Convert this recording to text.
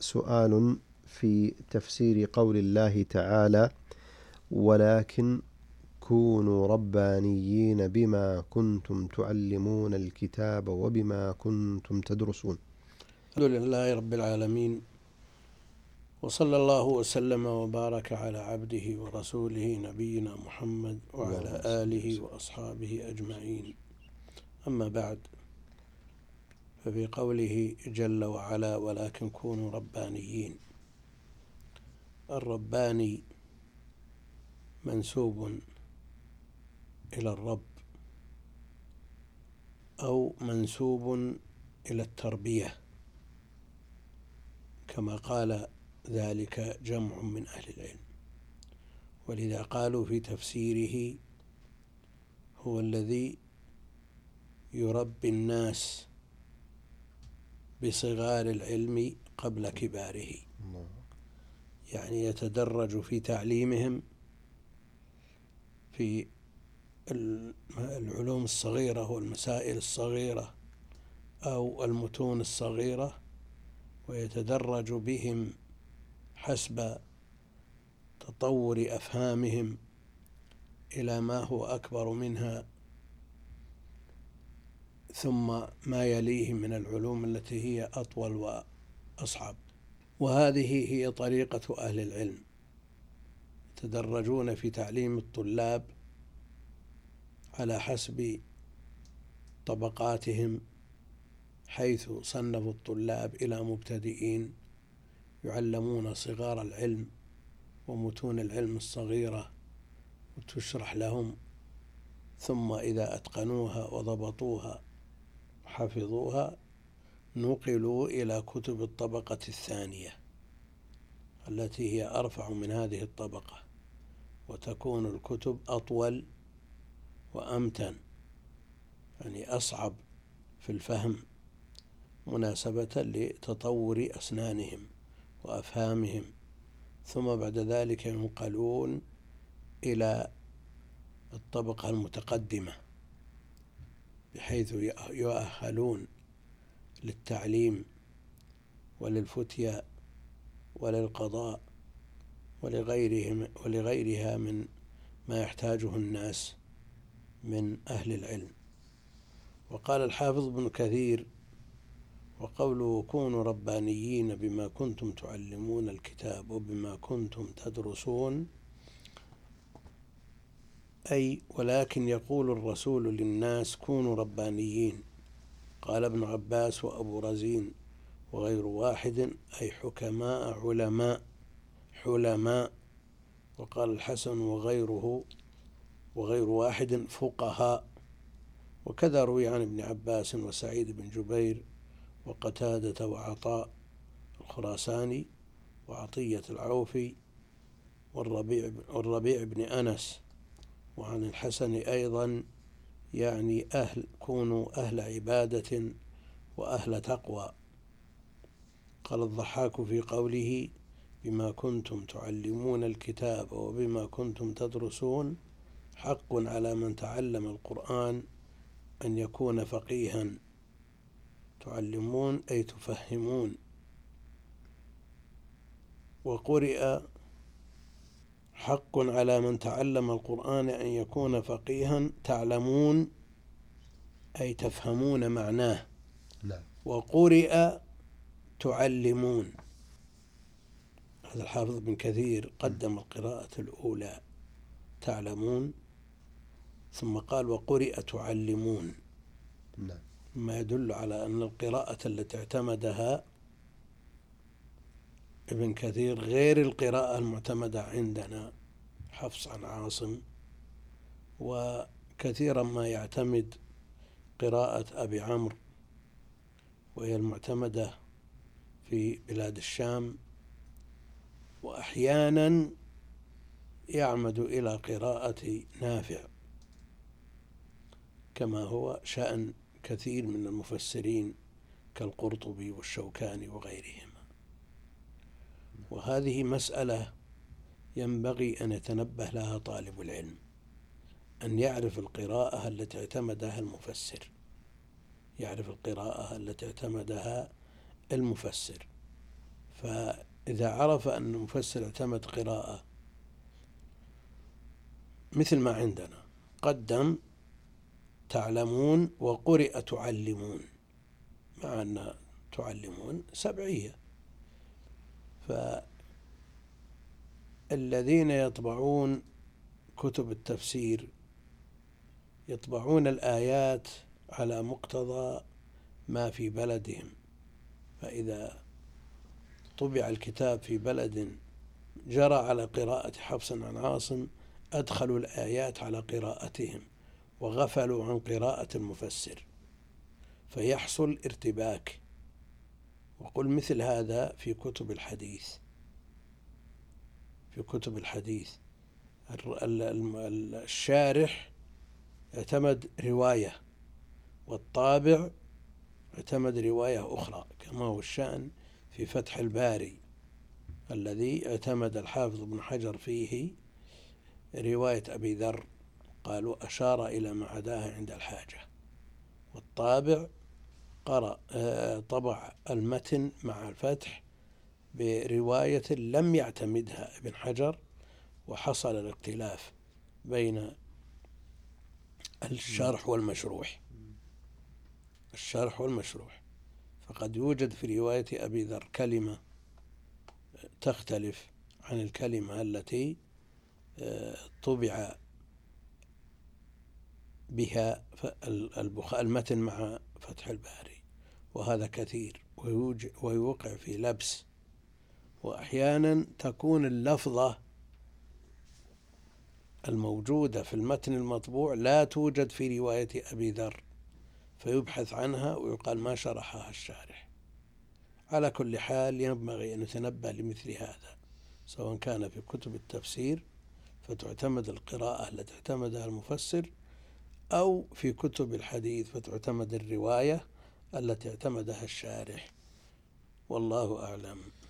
سؤال في تفسير قول الله تعالى: ولكن كونوا ربانيين بما كنتم تعلمون الكتاب وبما كنتم تدرسون. الحمد لله رب العالمين، وصلى الله وسلم وبارك على عبده ورسوله نبينا محمد وعلى آله وأصحابه أجمعين. أما بعد، ففي قوله جل وعلا: ولكن كونوا ربانيين. الرباني منسوب إلى الرب أو منسوب إلى التربية، كما قال ذلك جمع من أهل العلم، ولذا قالوا في تفسيره: هو الذي يربي الناس بصغار العلم قبل كباره، يعني يتدرج في تعليمهم في العلوم الصغيرة والمسائل الصغيرة أو المتون الصغيرة، ويتدرج بهم حسب تطور أفهامهم إلى ما هو أكبر منها، ثم ما يليه من العلوم التي هي أطول وأصعب. وهذه هي طريقة أهل العلم، يتدرجون في تعليم الطلاب على حسب طبقاتهم، حيث صنفوا الطلاب إلى مبتدئين يعلمون صغار العلم ومتون العلم الصغيرة وتشرح لهم، ثم إذا أتقنوها وضبطوها وحفظوها نقلوا إلى كتب الطبقة الثانية التي هي أرفع من هذه الطبقة، وتكون الكتب أطول وأمتن، يعني أصعب في الفهم مناسبة لتطور أسنانهم وأفهامهم، ثم بعد ذلك ينقلون إلى الطبقة المتقدمة بحيث يؤهلون للتعليم وللفتيا وللقضاء ولغيرها من ما يحتاجه الناس من أهل العلم. وقال الحافظ ابن كثير: وقوله كونوا ربانيين بما كنتم تعلمون الكتاب وبما كنتم تدرسون، أي ولكن يقول الرسول للناس كونوا ربانيين. قال ابن عباس وأبو رزين وغير واحد: أي حكماء علماء حلماء. وقال الحسن وغير واحد: فقهاء. وكذا روي عن ابن عباس وسعيد بن جبير وقتادة وعطاء الخراساني وعطية العوفي والربيع بن أنس، وعن الحسن أيضا، يعني كونوا أهل عبادة وأهل تقوى. قال الضحاك في قوله بما كنتم تعلمون الكتاب وبما كنتم تدرسون: حق على من تعلم القرآن أن يكون فقيها. تعلمون أي تفهمون. وقرئ حق على من تعلم القرآن أن يكون فقيها، تعلمون أي تفهمون معناه. وقرئ تعلمون. هذا الحافظ بن كثير قدم القراءة الأولى تعلمون، ثم قال وقرئ تعلمون، ما يدل على أن القراءة التي اعتمدها ابن كثير غير القراءة المعتمدة عندنا حفص عن عاصم، وكثيرا ما يعتمد قراءة أبي عمرو وهي المعتمدة في بلاد الشام، وأحيانا يعمد إلى قراءة نافع، كما هو شأن كثير من المفسرين كالقرطبي والشوكاني وغيرهما. وهذه مسألة ينبغي أن يتنبه لها طالب العلم، أن يعرف القراءة التي اعتمدها المفسر، فإذا عرف أن المفسر اعتمد قراءة مثل ما عندنا قدم تعلمون وقرئ تعلمون، مع أن تعلمون سبعية، فالذين يطبعون كتب التفسير يطبعون الآيات على مقتضى ما في بلدهم، فإذا طبع الكتاب في بلد جرى على قراءة حفص عن عاصم أدخلوا الآيات على قراءتهم وغفلوا عن قراءة المفسر، فيحصل ارتباك. وقل مثل هذا في كتب الحديث، الشارح اعتمد رواية والطابع اعتمد رواية أخرى، كما هو الشأن في فتح الباري الذي اعتمد الحافظ ابن حجر فيه رواية أبي ذر، قالوا أشار إلى ما عداها عند الحاجة، والطابع طبع المتن مع الفتح برواية لم يعتمدها ابن حجر، وحصل الاختلاف بين الشرح والمشروح. فقد يوجد في رواية أبي ذر كلمة تختلف عن الكلمة التي طبع بها المتن مع فتح الباري، وهذا كثير ويوقع في لبس. وأحيانا تكون اللفظة الموجودة في المتن المطبوع لا توجد في رواية أبي ذر، فيبحث عنها ويقال ما شرحها الشارح. على كل حال ينبغي أن نتنبه لمثل هذا، سواء كان في كتب التفسير فتعتمد القراءة التي اعتمدها المفسر، أو في كتب الحديث فتعتمد الرواية التي اعتمدها الشارح، والله أعلم.